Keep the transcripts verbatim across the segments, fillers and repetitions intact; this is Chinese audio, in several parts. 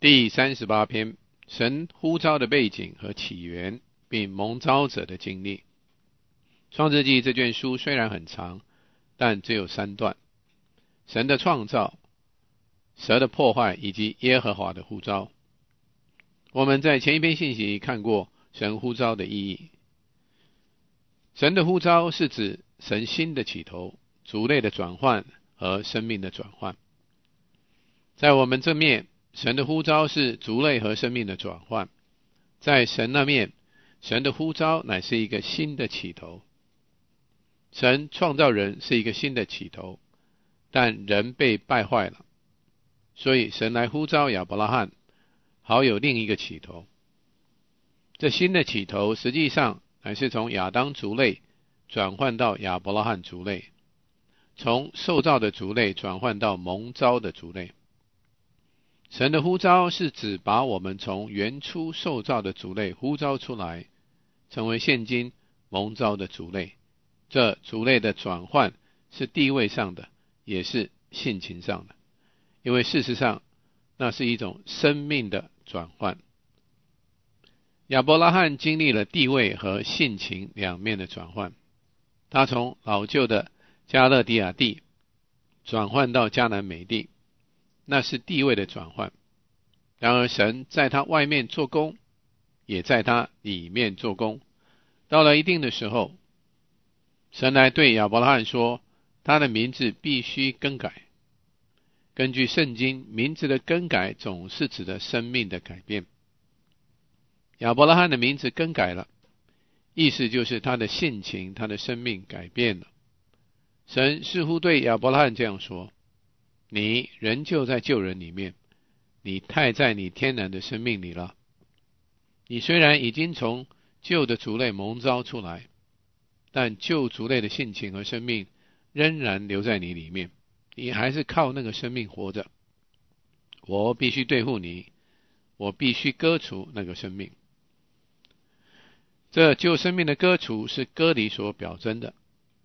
第三十八篇，神呼召的背景和起源，并蒙召者的经历。创世纪这卷书虽然很长，但只有三段：神的创造、蛇的破坏以及耶和华的呼召。我们在前一篇信息看过神呼召的意义。神的呼召是指神新的起头、族类的转换和生命的转换。在我们这面，神的呼召是族类和生命的转换；在神那面，神的呼召乃是一个新的起头。神创造人是一个新的起头，但人被败坏了，所以神来呼召亚伯拉罕，好有另一个起头。这新的起头实际上乃是从亚当族类转换到亚伯拉罕族类，从受造的族类转换到蒙召的族类。神的呼召是指把我们从原初受造的族类呼召出来，成为现今蒙召的族类。这族类的转换是地位上的，也是性情上的，因为事实上那是一种生命的转换。亚伯拉罕经历了地位和性情两面的转换，他从老旧的加勒底亚地转换到迦南美地，那是地位的转换。然而神在他外面做工，也在他里面做工。到了一定的时候，神来对亚伯拉罕说，他的名字必须更改。根据圣经，名字的更改总是指的生命的改变。亚伯拉罕的名字更改了，意思就是他的性情、他的生命改变了。神似乎对亚伯拉罕这样说，你仍旧在旧人里面，你太在你天然的生命里了。你虽然已经从旧的族类蒙召出来，但旧族类的性情和生命仍然留在你里面，你还是靠那个生命活着。我必须对付你，我必须割除那个生命。这旧生命的割除是割礼所表征的。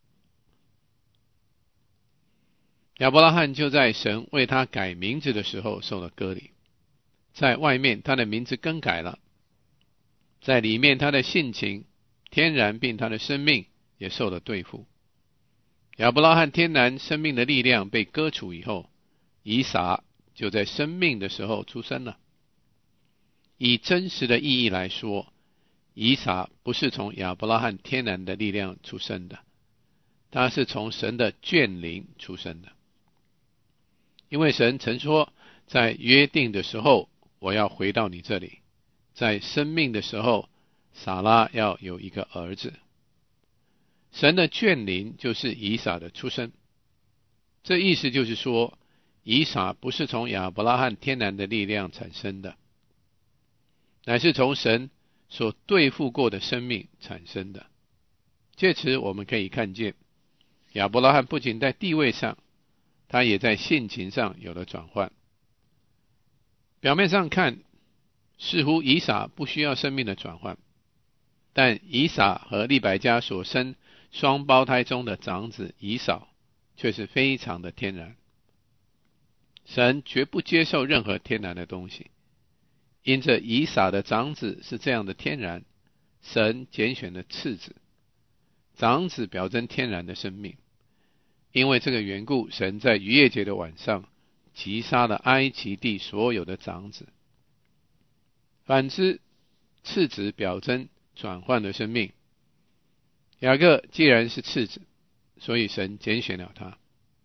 亚伯拉罕就在神为他改名字的时候受了割礼，在外面他的名字更改了，在里面他的性情、天然并他的生命也受了对付。亚伯拉罕天然生命的力量被割除以后，以撒就在生命的时候出生了。以真实的意义来说，以撒不是从亚伯拉罕天然的力量出生的，他是从神的眷灵出生的。因为神曾说，在约定的时候我要回到你这里，在生命的时候撒拉要有一个儿子。神的眷灵就是以撒的出生。这意思就是说，以撒不是从亚伯拉罕天然的力量产生的，乃是从神所对付过的生命产生的。借此我们可以看见，亚伯拉罕不仅在地位上，他也在性情上有了转换。表面上看，似乎以撒不需要生命的转换，但以撒和利百加所生双胞胎中的长子以扫却是非常的天然。神绝不接受任何天然的东西，因着以撒的长子是这样的天然，神拣选了次子。长子表征天然的生命，因为这个缘故，神在逾越节的晚上击杀了埃及地所有的长子。反之，次子表征转换的生命。雅各既然是次子，所以神拣选了他。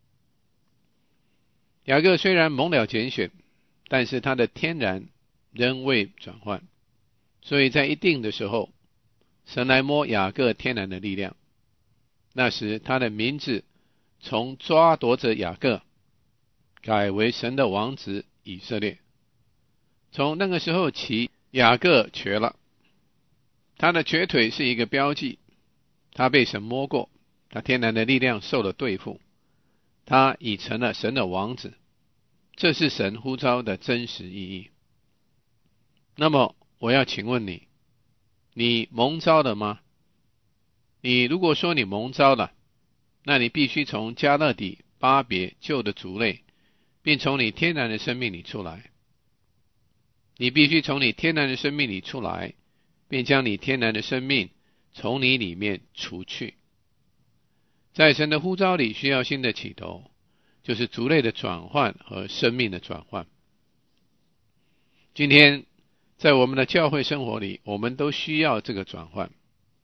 雅各虽然蒙了拣选，但是他的天然仍未转换，所以在一定的时候，神来摸雅各天然的力量。那时他的名字从抓夺者雅各改为神的王子以色列。从那个时候起，雅各瘸了。他的瘸腿是一个标记，他被神摸过，他天然的力量受了对付，他已成了神的王子。这是神呼召的真实意义。那么我要请问你，你蒙召了吗？你如果说你蒙召了，那你必须从加勒底、巴别旧的族类，并从你天然的生命里出来。 你必须从你天然的生命里出来，并将你天然的生命从你里面除去。在神的呼召里需要新的起头，就是族类的转换和生命的转换。今天在我们的教会生活里，我们都需要这个转换。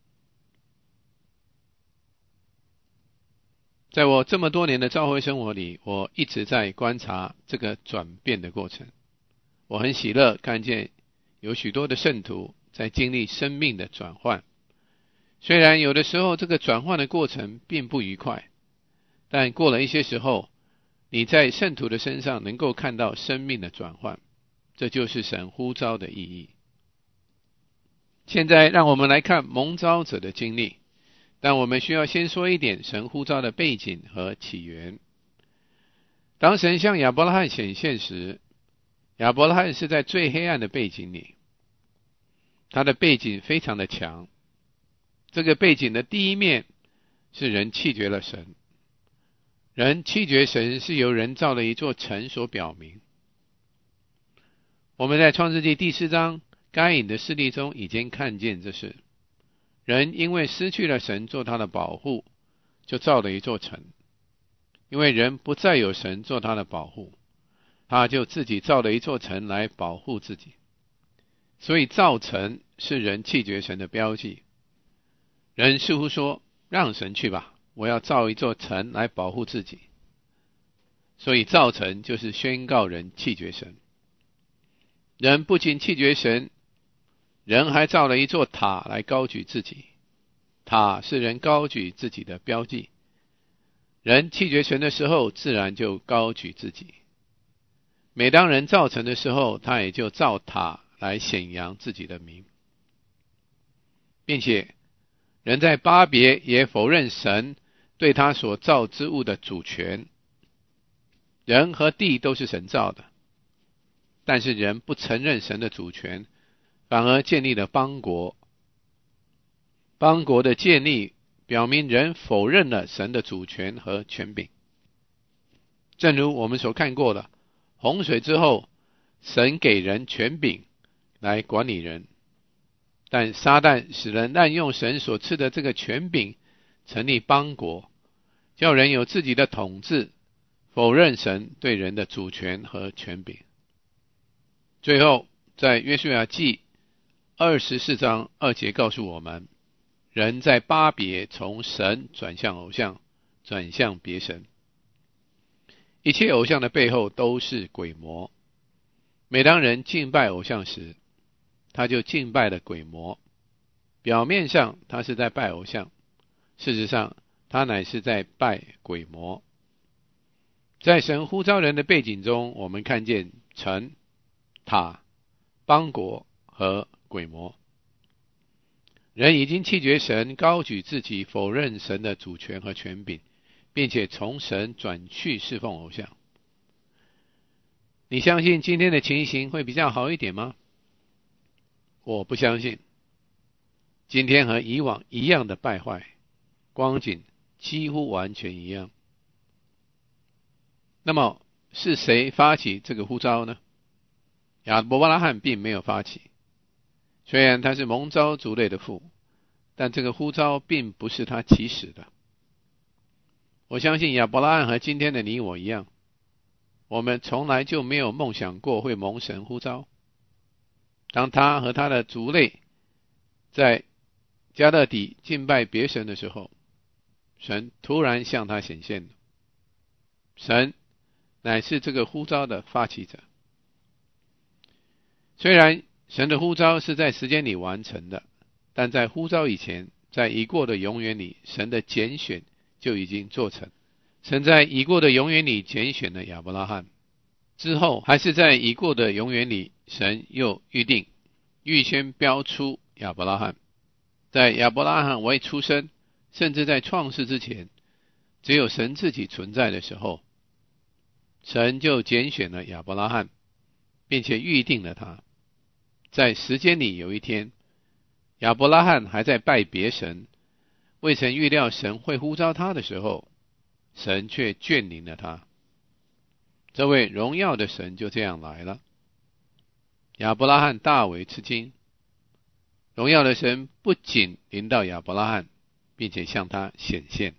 在我这么多年的教会生活里，我一直在观察这个转变的过程。我很喜乐看见有许多的圣徒在经历生命的转换，虽然有的时候这个转换的过程并不愉快，但过了一些时候，你在圣徒的身上能够看到生命的转换，这就是神呼召的意义。现在让我们来看蒙召者的经历，但我们需要先说一点神呼召的背景和起源。当神向亚伯拉罕显现时，亚伯拉罕是在最黑暗的背景里，他的背景非常的强。这个背景的第一面是人弃绝了神，人弃绝神是由人造的一座城所表明。我们在创世纪第四章该隐的事例中已经看见这事。人因为失去了神做他的保护，就造了一座城。因为人不再有神做他的保护，他就自己造了一座城来保护自己。所以造城是人弃绝神的标记。人似乎说，让神去吧，我要造一座城来保护自己。所以造城就是宣告人弃绝神。人不仅弃绝神，人还造了一座塔来高举自己。塔是人高举自己的标记。人弃绝神的时候，自然就高举自己。每当人造城的时候，他也就造塔来显扬自己的名。并且人在巴别也否认神对他所造之物的主权。人和地都是神造的，但是人不承认神的主权，反而建立了邦国。邦国的建立表明人否认了神的主权和权柄。正如我们所看过的，洪水之后，神给人权柄来管理人，但撒旦使人滥用神所赐的这个权柄，成立邦国，叫人有自己的统治，否认神对人的主权和权柄。最后在约书亚记二十四章二节告诉我们，人在巴别从神转向偶像，转向别神。一切偶像的背后都是鬼魔。每当人敬拜偶像时，他就敬拜了鬼魔。表面上他是在拜偶像，事实上他乃是在拜鬼魔。在神呼召人的背景中，我们看见城、塔、邦国和鬼魔。人已经弃绝神，高举自己，否认神的主权和权柄，并且从神转去侍奉偶像。你相信今天的情形会比较好一点吗？我不相信。今天和以往一样的败坏，光景几乎完全一样。那么是谁发起这个呼召呢？亚伯拉罕并没有发起。虽然他是蒙召族类的父，但这个呼召并不是他起始的。我相信亚伯拉罕和今天的你我一样，我们从来就没有梦想过会蒙神呼召。当他和他的族类在迦勒底敬拜别神的时候，神突然向他显现了。神乃是这个呼召的发起者。虽然神的呼召是在时间里完成的，但在呼召以前，在已过的永远里，神的拣选就已经做成。神在已过的永远里拣选了亚伯拉罕，之后还是在已过的永远里，神又预定、预先标出亚伯拉罕。在亚伯拉罕未出生，甚至在创世之前，只有神自己存在的时候，神就拣选了亚伯拉罕，并且预定了他。在时间里有一天，亚伯拉罕还在拜别神，未曾预料神会呼召他的时候，神却眷临了他。这位荣耀的神就这样来了。 亚伯拉罕大为吃惊。荣耀的神不仅临到亚伯拉罕，并且向他显现。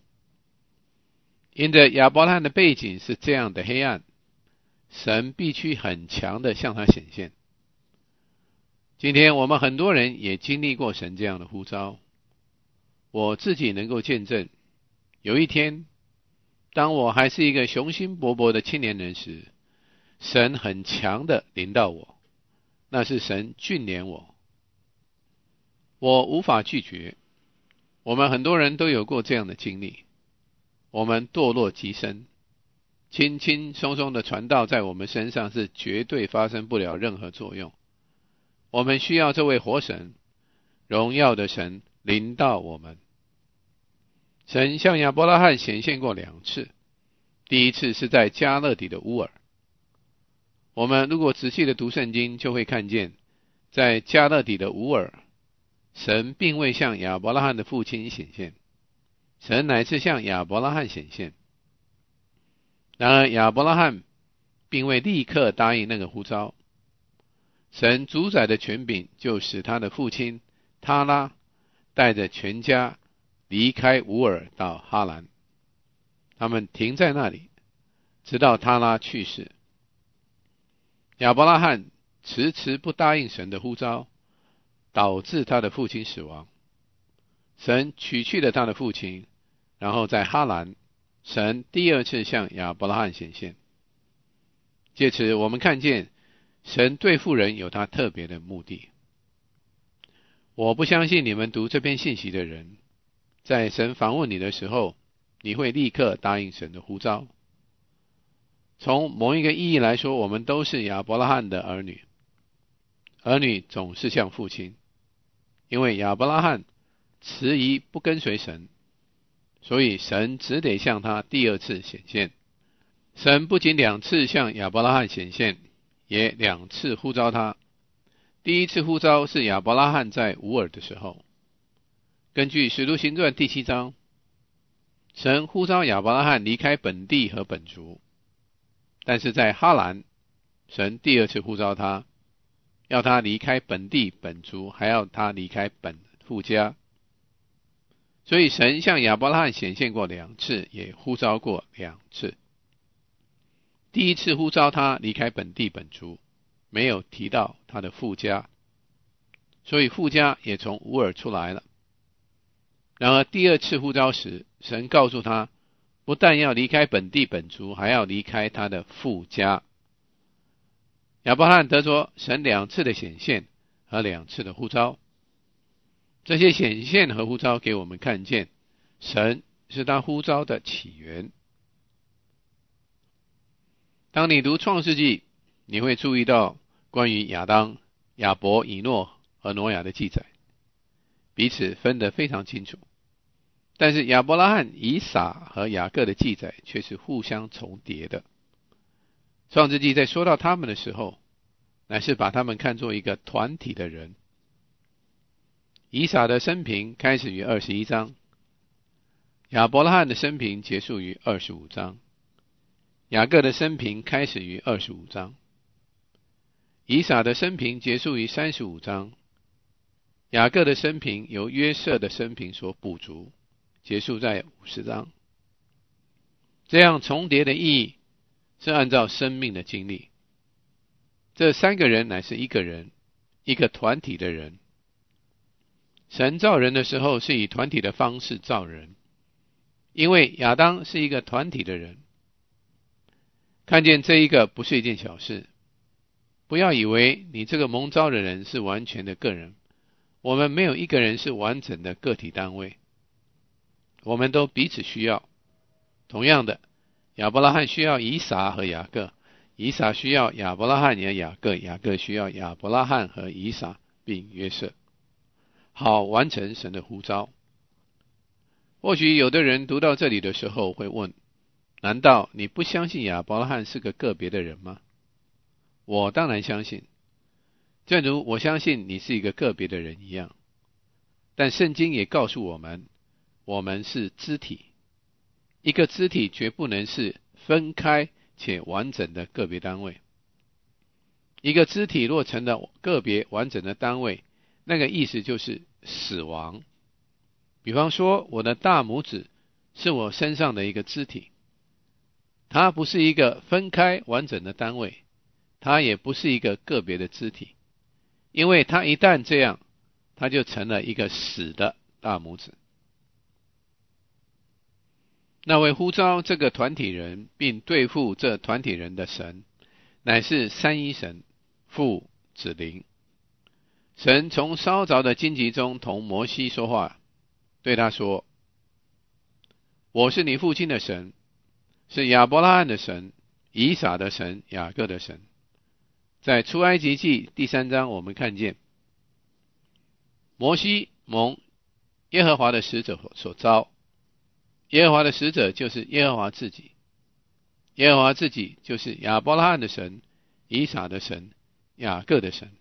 因着亚伯拉罕的背景是这样的黑暗，神必须很强的向他显现。今天我们很多人也经历过神这样的呼召，我自己能够见证，有一天当我还是一个雄心勃勃的青年人时，神很强的临到我，那是神训练我，我无法拒绝。我们很多人都有过这样的经历，我们堕落极深，轻轻松松的传道在我们身上是绝对发生不了任何作用。我们需要这位活神，荣耀的神临到我们。神向亚伯拉罕显现过两次，第一次是在加勒底的乌尔。我们如果仔细的读圣经，就会看见在加勒底的乌尔，神并未向亚伯拉罕的父亲显现，神乃是向亚伯拉罕显现。然而亚伯拉罕并未立刻答应那个呼召，神主宰的权柄就使他的父亲他拉带着全家离开乌尔到哈兰，他们停在那里，直到他拉去世。亚伯拉罕迟迟不答应神的呼召，导致他的父亲死亡。神取去了他的父亲，然后在哈兰，神第二次向亚伯拉罕显现。借此我们看见神对付人有他特别的目的。我不相信你们读这篇信息的人，在神访问你的时候，你会立刻答应神的呼召。从某一个意义来说，我们都是亚伯拉罕的儿女。儿女总是像父亲，因为亚伯拉罕迟疑不跟随神，所以神只得向他第二次显现。神不仅两次向亚伯拉罕显现，也两次呼召他。第一次呼召是亚伯拉罕在乌尔的时候，根据使徒行传第七章，神呼召亚伯拉罕离开本地和本族，但是在哈兰，神第二次呼召他，要他离开本地本族，还要他离开本父家。所以神向亚伯拉罕显现过两次，也呼召过两次。第一次呼召他离开本地本族，没有提到他的父家，所以父家也从乌尔出来了。然而第二次呼召时，神告诉他，不但要离开本地本族，还要离开他的父家。亚伯拉罕得着神两次的显现和两次的呼召，这些显现和呼召给我们看见，神是他呼召的起源。当你读创世纪，你会注意到关于亚当、亚伯、以诺和挪亚的记载，彼此分得非常清楚。但是亚伯拉罕、以撒和雅各的记载却是互相重叠的。创世纪在说到他们的时候，乃是把他们看作一个团体的人。以撒的生平开始于二十一章，亚伯拉罕的生平结束于二十五章，雅各的生平开始于二十五章，以撒的生平结束于三十五章，雅各的生平由约瑟的生平所补足，结束在五十章。这样重叠的意义是按照生命的经历。这三个人乃是一个人，一个团体的人。神造人的时候是以团体的方式造人，因为亚当是一个团体的人。看见这一个不是一件小事，不要以为你这个蒙召的人是完全的个人，我们没有一个人是完整的个体单位，我们都彼此需要。同样的，亚伯拉罕需要以撒和雅各，以撒需要亚伯拉罕和雅各，雅各需要亚伯拉罕和以撒并约瑟，好完成神的呼召。或许有的人读到这里的时候会问，难道你不相信亚伯拉罕是个个别的人吗？我当然相信，正如我相信你是一个个别的人一样。但圣经也告诉我们，我们是肢体，一个肢体绝不能是分开且完整的个别单位。 一个肢体若成了个别完整的单位，那个意思就是死亡。比方说，我的大拇指是我身上的一个肢体，它不是一个分开完整的单位，它也不是一个个别的肢体，因为它一旦这样，它就成了一个死的大拇指。那位呼召这个团体人并对付这团体人的神，乃是三一神，父、子、灵。神从烧着的荆棘中同摩西说话，对他说：我是你父亲的神，是亚伯拉罕的神，以撒的神，雅各的神。在出埃及记第三章，我们看见摩西蒙耶和华的使者所召，耶和华的使者就是耶和华自己，耶和华自己就是亚伯拉罕的神，以撒的神，雅各的神。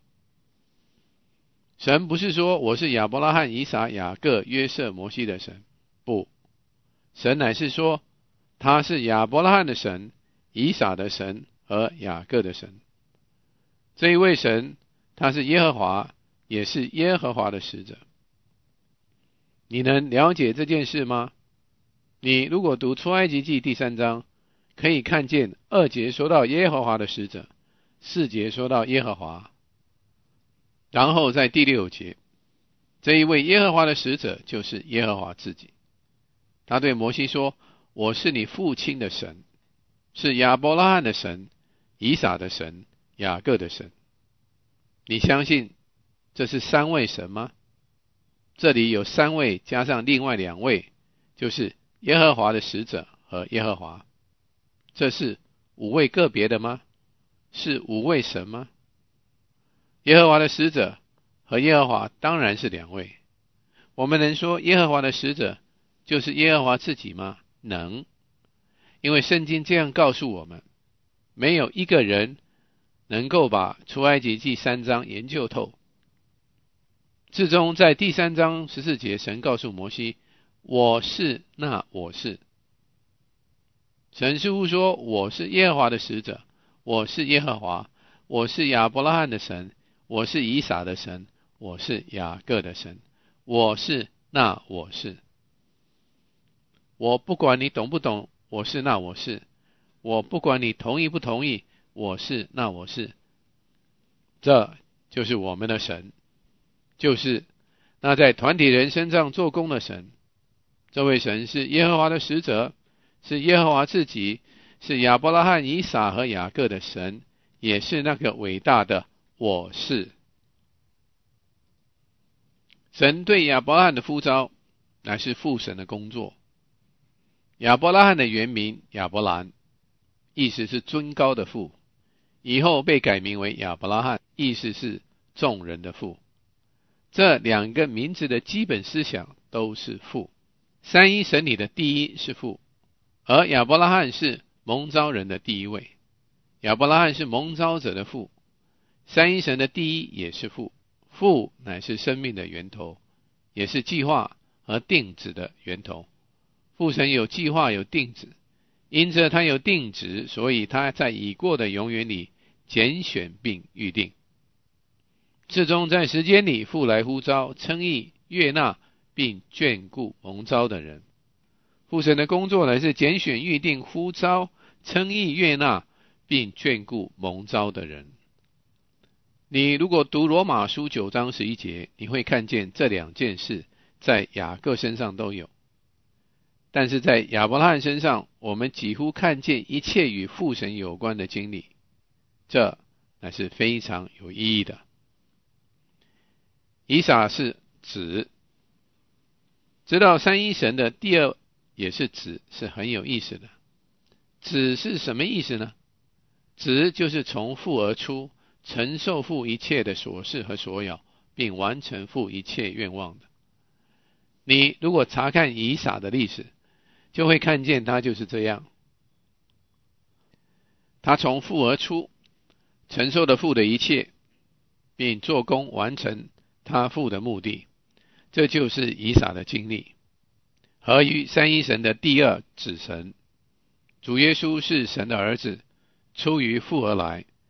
神不是说我是亚伯拉罕、以撒、雅各、约瑟、摩西的神，不，神乃是说他是亚伯拉罕的神，以撒的神和雅各的神。这一位神，他是耶和华，也是耶和华的使者。你能了解这件事吗？你如果读出埃及记第三章，可以看见二节说到耶和华的使者，四节说到耶和华，然后在第六节，这一位耶和华的使者就是耶和华自己。他对摩西说：我是你父亲的神，是亚伯拉罕的神，以撒的神，雅各的神。你相信这是三位神吗？这里有三位加上另外两位，就是耶和华的使者和耶和华。这是五位个别的吗？是五位神吗？耶和华的使者和耶和华当然是两位。我们能说耶和华的使者就是耶和华自己吗？能，因为圣经这样告诉我们，没有一个人能够把出埃及记三章研究透。至终在第三章十四节，神告诉摩西：我是那我是。神似乎说：我是耶和华的使者，我是耶和华，我是亚伯拉罕的神，我是以撒的神，我是雅各的神，我是那我是。我不管你懂不懂，我是那我是。我不管你同意不同意，我是那我是。这就是我们的神，就是那在团体人身上做工的神。这位神是耶和华的使者，是耶和华自己，是亚伯拉罕、以撒和雅各的神，也是那个伟大的我是。神对亚伯拉罕的呼召，乃是父神的工作。亚伯拉罕的原名亚伯兰，意思是尊高的父，以后被改名为亚伯拉罕，意思是众人的父。这两个名字的基本思想都是父。三一神里的第一是父，而亚伯拉罕是蒙召人的第一位。亚伯拉罕是蒙召者的父，三一神的第一也是父。父乃是生命的源头，也是计划和定旨的源头。父神有计划有定旨，因着他有定旨，所以他在已过的永远里拣选并预定。至终在时间里，父来呼召、称义、悦纳并眷顾蒙召的人。父神的工作乃是拣选、预定、呼召、称义、悦纳并眷顾蒙召的人。你如果读罗马书九章十一节，你会看见这两件事在雅各身上都有。但是在亚伯拉罕身上，我们几乎看见一切与父神有关的经历，这乃是非常有意义的。以撒是子，知道三一神的第二也是子，是很有意思的。子是什么意思呢？子就是从父而出，承受父一切的所事和所有，并完成父一切愿望的。你如果查看以撒的历史，就会看见他就是这样。他从父而出，承受了父的一切，并做工完成他父的目的。这就是以撒的经历。合于三一神的第二子神，主耶稣是神的儿子，出于父而来，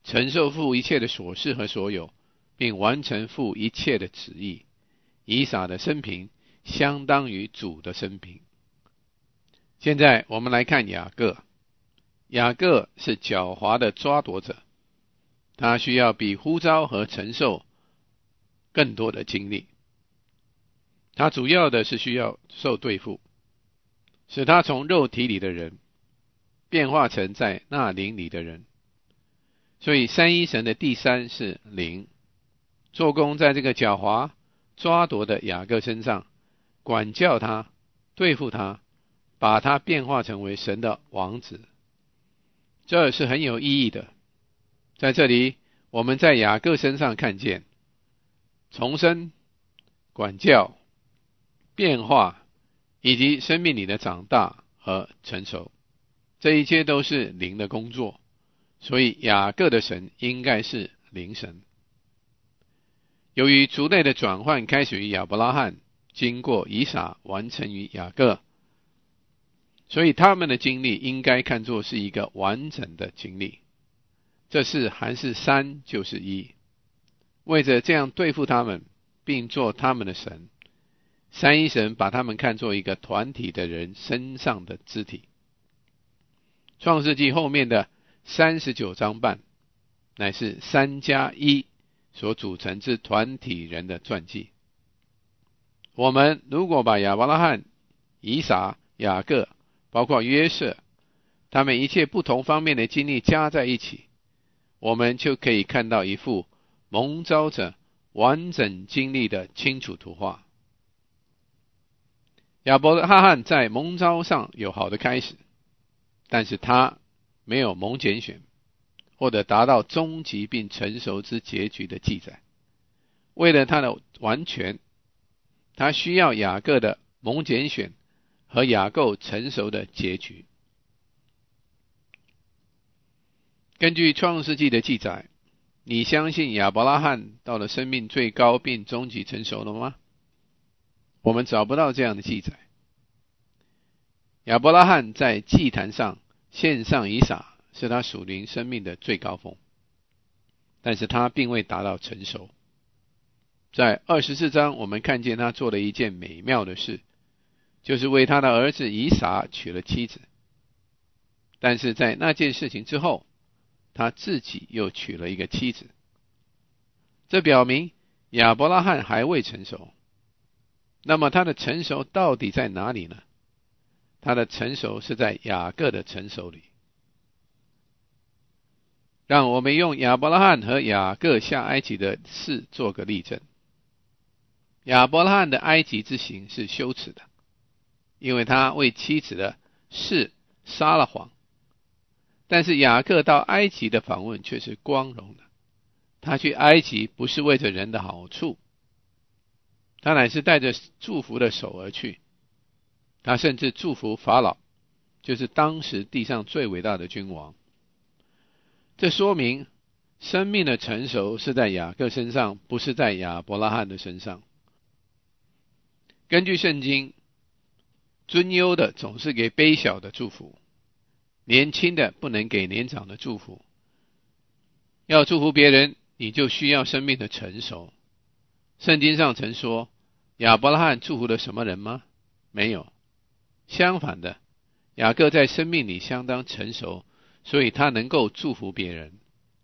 承受父一切的所事和所有，并完成父一切的旨意。以撒的生平相当于主的生平。现在我们来看雅各。雅各是狡猾的抓夺者，他需要比呼召和承受更多的精力。他主要的是需要受对付，使他从肉体里的人变化成在那灵里的人。所以三一神的第三是灵，做工在这个狡猾抓夺的雅各身上，管教他，对付他，把他变化成为神的王子。这是很有意义的。在这里我们在雅各身上看见重生、管教、变化以及生命里的长大和成熟，这一切都是灵的工作。所以雅各的神应该是灵神。由于族类的转换开始于亚伯拉罕，经过以撒，完成于雅各，所以他们的经历应该看作是一个完整的经历。这是还是三就是一，为着这样对付他们并做他们的神，三一神把他们看作一个团体的人身上的肢体。创世纪后面的三十九章半乃是三加一所组成之团体人的传记。我们如果把亚伯拉罕、以撒、雅各包括约瑟他们一切不同方面的经历加在一起，我们就可以看到一幅蒙召者完整经历的清楚图画。亚伯拉罕在蒙召上有好的开始，但是他没有蒙拣选或者达到终极并成熟之结局的记载。为了他的完全，他需要雅各的蒙拣选和雅各成熟的结局。根据创世纪的记载，你相信亚伯拉罕到了生命最高并终极成熟了吗？我们找不到这样的记载。亚伯拉罕在祭坛上献上以撒，是他属灵生命的最高峰，但是他并未达到成熟。在二十四章我们看见他做了一件美妙的事，就是为他的儿子以撒娶了妻子。但是在那件事情之后，他自己又娶了一个妻子。这表明亚伯拉罕还未成熟。那么他的成熟到底在哪里呢？他的成熟是在雅各的成熟里。让我们用亚伯拉罕和雅各下埃及的事做个例证。亚伯拉罕的埃及之行是羞耻的，因为他为妻子的事撒了谎。但是雅各到埃及的访问却是光荣的。他去埃及不是为着人的好处，他乃是带着祝福的手而去。他甚至祝福法老，就是当时地上最伟大的君王。这说明生命的成熟是在雅各身上，不是在亚伯拉罕的身上。根据圣经，尊优的总是给卑小的祝福，年轻的不能给年长的祝福。要祝福别人，你就需要生命的成熟。圣经上曾说，亚伯拉罕祝福了什么人吗？没有。相反的，雅各在生命里相当成熟，所以他能够祝福别人。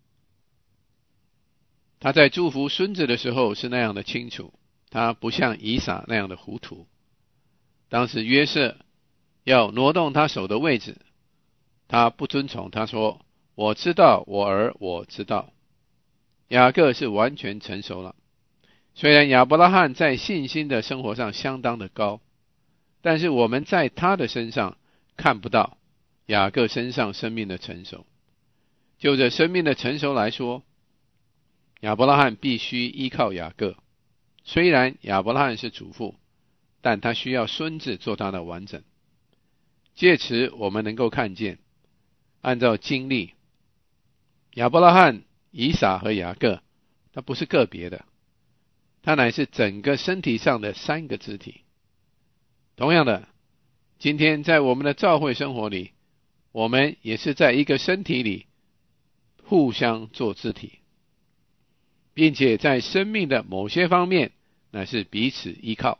他在祝福孙子的时候是那样的清楚，他不像以撒那样的糊涂。当时约瑟要挪动他手的位置，他不遵从，他说，我知道，我儿，我知道。雅各是完全成熟了。虽然亚伯拉罕在信心的生活上相当的高，但是我们在他的身上看不到雅各身上生命的成熟。就着生命的成熟来说，亚伯拉罕必须依靠雅各。虽然亚伯拉罕是主父，但他需要孙子做他的完整。借此我们能够看见，按照经历，亚伯拉罕、以撒和雅各，他不是个别的，他乃是整个身体上的三个肢体。同样的，今天在我们的教会生活里，我们也是在一个身体里互相做肢体，并且在生命的某些方面乃是彼此依靠。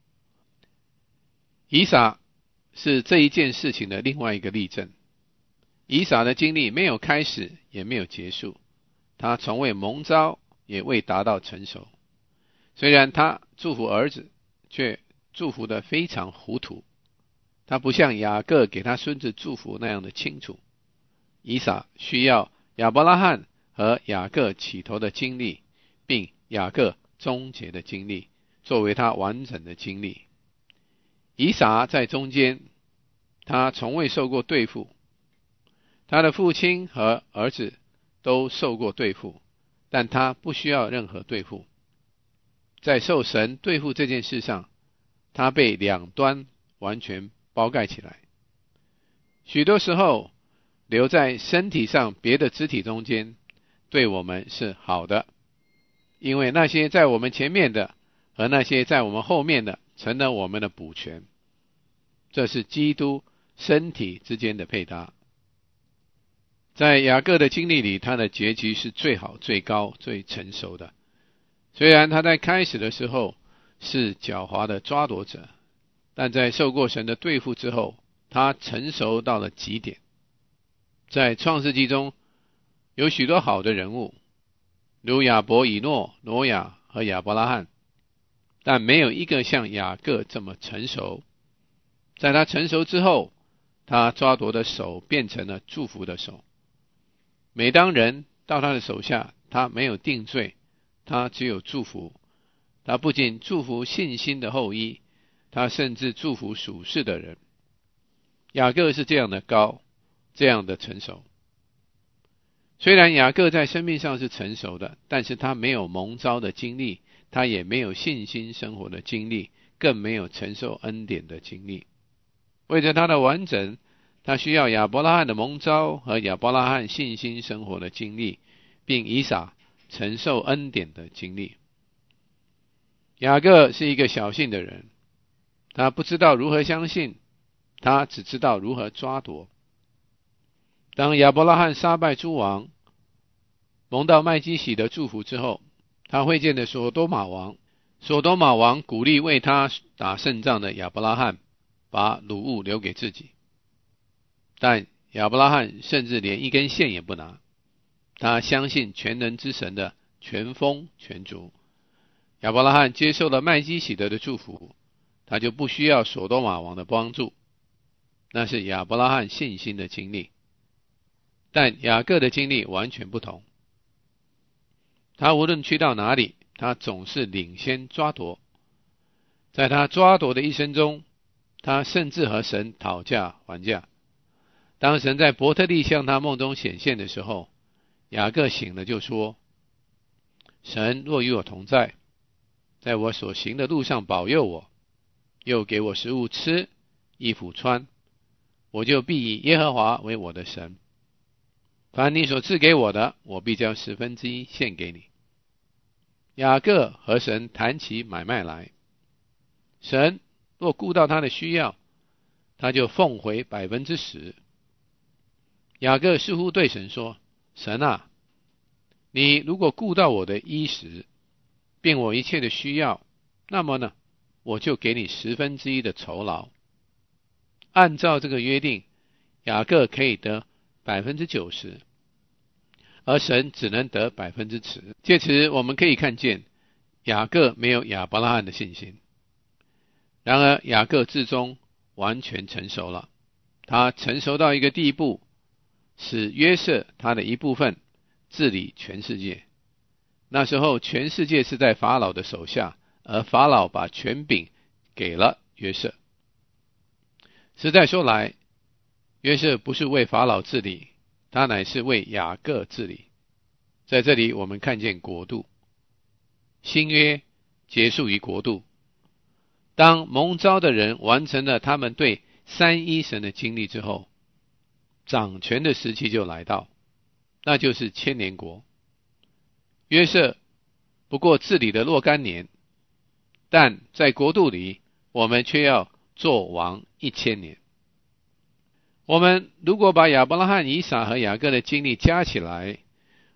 以撒是这一件事情的另外一个例证。以撒的经历没有开始，也没有结束，他从未蒙召，也未达到成熟。虽然他祝福儿子，却祝福得非常糊涂。他不像雅各给他孙子祝福那样的清楚。以撒需要亚伯拉罕和雅各起头的经历，并雅各终结的经历，作为他完整的经历。以撒在中间，他从未受过对付，他的父亲和儿子都受过对付，但他不需要任何对付。在受神对付这件事上，他被两端完全包盖起来。许多时候，留在身体上别的肢体中间，对我们是好的，因为那些在我们前面的和那些在我们后面的成了我们的补全。这是基督身体之间的配搭。在雅各的经历里，他的结局是最好、最高、最成熟的。虽然他在开始的时候是狡猾的抓夺者，但在受过神的对付之后，他成熟到了极点。在创世纪中有许多好的人物，如亚伯、以诺、挪亚和亚伯拉罕，但没有一个像雅各这么成熟。在他成熟之后，他抓夺的手变成了祝福的手。每当人到他的手下，他没有定罪，他只有祝福。他不仅祝福信心的后裔，他甚至祝福属世的人。雅各是这样的高，这样的成熟。虽然雅各在生命上是成熟的，但是他没有蒙召的经历，他也没有信心生活的经历，更没有承受恩典的经历。为着他的完整，他需要亚伯拉罕的蒙召和亚伯拉罕信心生活的经历，并以撒承受恩典的经历。雅各是一个小信的人，他不知道如何相信，他只知道如何抓夺。当亚伯拉罕杀败诸王，蒙到麦基洗的祝福之后，他会见的所多玛王。所多玛王鼓励为他打胜仗的亚伯拉罕把掳物留给自己，但亚伯拉罕甚至连一根线也不拿。他相信全能之神的全丰全足。亚伯拉罕接受了麦基洗德的祝福，他就不需要所多玛王的帮助。那是亚伯拉罕信心的经历。但雅各的经历完全不同。他无论去到哪里，他总是领先抓夺。在他抓夺的一生中，他甚至和神讨价还价。当神在伯特利向他梦中显现的时候，雅各醒了就说：神若与我同在，在我所行的路上保佑我，又给我食物吃，衣服穿，我就必以耶和华为我的神。凡你所赐给我的，我必将十分之一献给你。雅各和神谈起买卖来，神若顾到他的需要，他就奉回百分之十。雅各似乎对神说：神啊，你如果顾到我的衣食，并我一切的需要，那么呢，我就给你十分之一的酬劳。按照这个约定，雅各可以得百分之九十，而神只能得百分之十。借此我们可以看见，雅各没有亚伯拉罕的信心。然而雅各至终完全成熟了，他成熟到一个地步，使约瑟他的一部分治理全世界。那时候全世界是在法老的手下，而法老把权柄给了约瑟。实在说来，约瑟不是为法老治理，他乃是为雅各治理。在这里我们看见国度，新约结束于国度。当蒙召的人完成了他们对三一神的经历之后，掌权的时期就来到，那就是千年国。约瑟不过治理的若干年，但在国度里，我们却要做王一千年。我们如果把亚伯拉罕、以撒和雅各的经历加起来，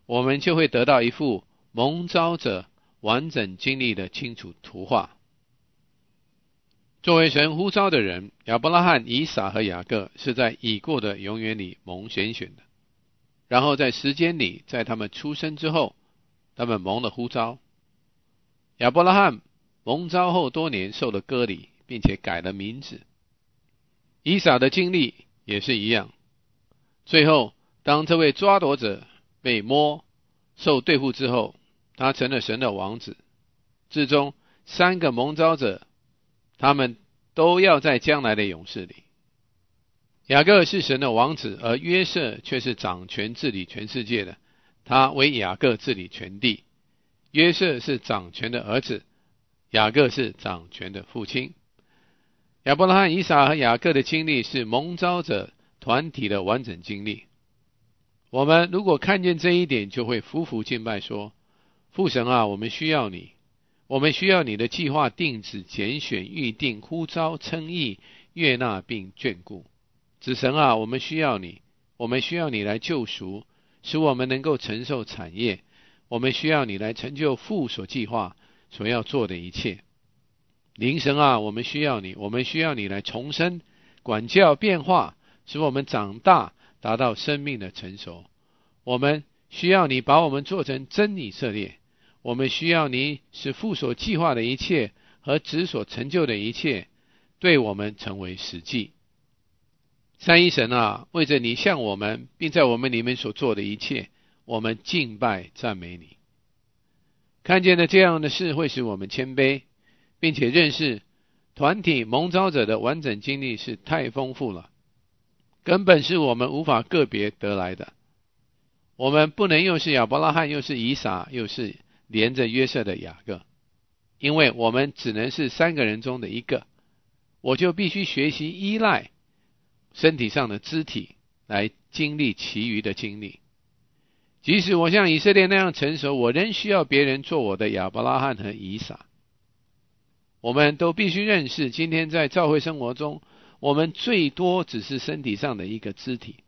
我们就会得到一幅蒙召者完整经历的清楚图画。作为神呼召的人，亚伯拉罕、以撒和雅各是在已过的永远里蒙拣选的，然后在时间里，在他们出生之后，他们蒙了呼召。亚伯拉罕蒙召后多年受了割礼，并且改了名字。以撒的经历也是一样，最后当这位抓夺者被摸受对付之后，他成了神的王子。至终三个蒙召者，他们都要在将来的勇士里。雅各是神的王子，而约瑟却是掌权治理全世界的，他为雅各治理全地。约瑟是掌权的儿子，雅各是掌权的父亲。亚伯拉罕、以撒和雅各的经历是蒙召者团体的完整经历。我们如果看见这一点，就会匍匐敬拜说，父神啊，我们需要你，我们需要你的计划、定旨、拣选、预定、呼召、称义、悦纳并眷顾。子神啊，我们需要你，我们需要你来救赎，使我们能够承受产业。我们需要你来成就父所计划所要做的一切。灵神啊，我们需要你，我们需要你来重生、管教、变化，使我们长大，达到生命的成熟。我们需要你把我们做成真以色列，我们需要你使父所计划的一切和子所成就的一切对我们成为实际。三一神啊，为着你向我们并在我们里面所做的一切，我们敬拜赞美你。看见了这样的事会使我们谦卑，并且认识团体蒙召者的完整经历是太丰富了，根本是我们无法个别得来的。我们不能又是亚伯拉罕，又是以撒，又是连着约瑟的雅各，因为我们只能是三个人中的一个。我就必须学习依赖身体上的肢体来经历其余的经历。即使我像以色列那样成熟，我仍需要别人做我的亚伯拉罕和以撒。我们都必须认识，今天在教会生活中，我们最多只是身体上的一个肢体。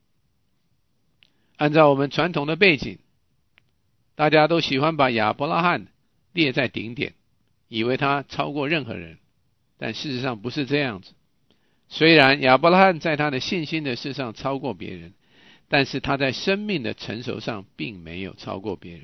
按照我们传统的背景，大家都喜欢把亚伯拉罕列在顶点，以为他超过任何人，但事实上不是这样子。虽然亚伯拉罕在他的信心的事上超过别人，但是他在生命的成熟上并没有超过别人。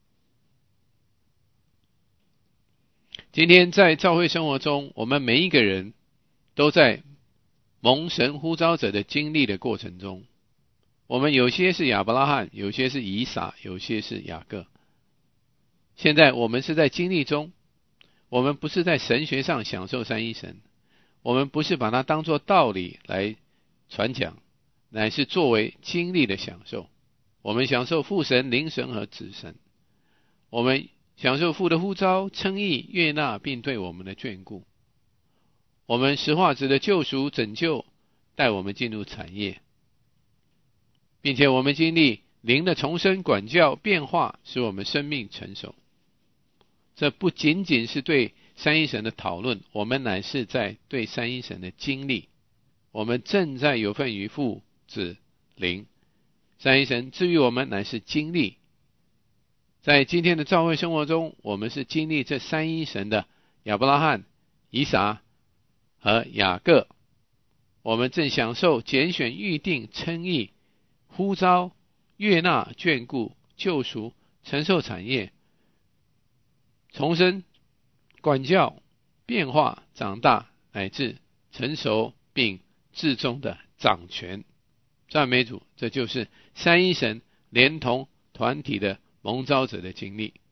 今天在教会生活中，我们每一个人都在蒙神呼召者的经历的过程中，我们有些是亚伯拉罕，有些是以撒，有些是雅各。现在我们是在经历中，我们不是在神学上享受三一神，我们不是把它当作道理来传讲，乃是作为经历的享受。我们享受父神、灵神和子神，我们享受父的呼召、称义、悦纳并对我们的眷顾。我们实化子的救赎、拯救带我们进入产业，并且我们经历灵的重生、管教、变化，使我们生命成熟。这不仅仅是对三一神的讨论，我们乃是在对三一神的经历。我们正在有份于父、子、灵。三一神至于我们乃是经历。在今天的教会生活中，我们是经历这三一神的亚伯拉罕、以撒和雅各。我们正享受拣选、预定、称义、呼召、悦纳、眷顾、救赎、承受产业、重生、管教、变化、长大，乃至成熟并至终的掌权。赞美主，这就是三一神连同团体的蒙召者的经历。